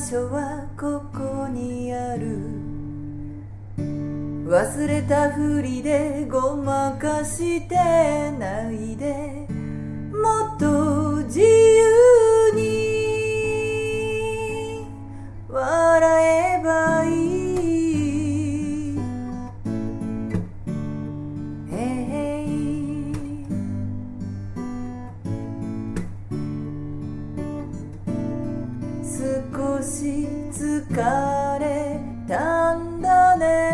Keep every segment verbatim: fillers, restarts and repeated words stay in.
所はここにある。忘れたふりでごまかしてないで、もっと自由に笑えばいい。へい少し疲れたんだね。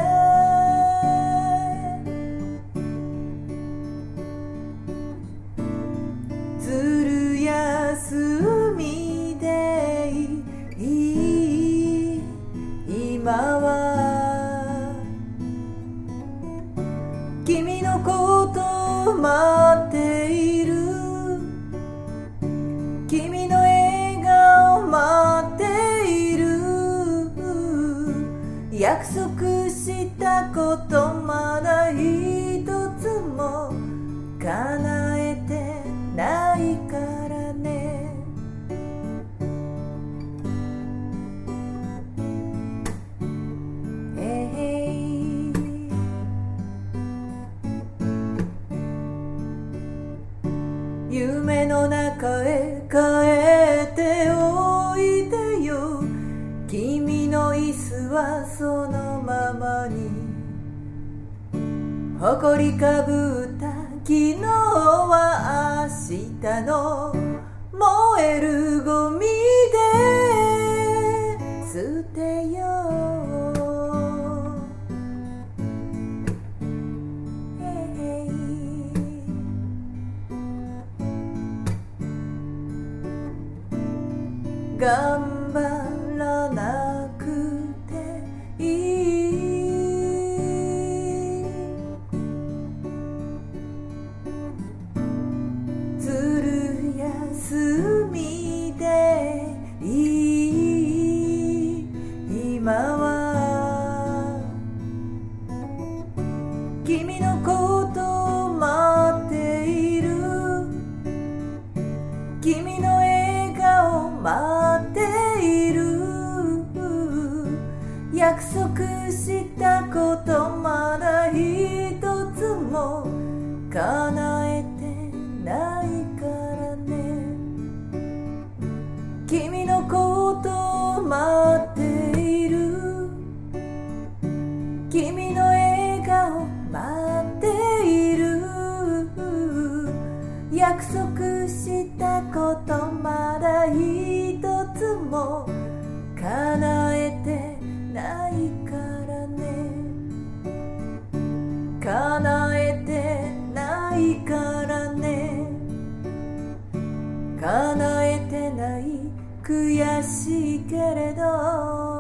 ずる休みでいい。今は君のことを待っている。君の笑顔待っている。約束したことまだ一つも叶えてないからね。えい夢の中へ帰っておいでよ。君の椅子はそのままに。埃かぶった昨日は明日の燃えるゴミで捨てよう。へい頑張らなくていい。ずる休みでいい。今は君のことを待っている。君の笑顔待っている。約束したことまだ一つも叶えてないからね。君のことを待っている。君の笑顔待っている。約束したことまだ一つも叶えてないからね。叶えてないからね。叶えてない悔しいけれど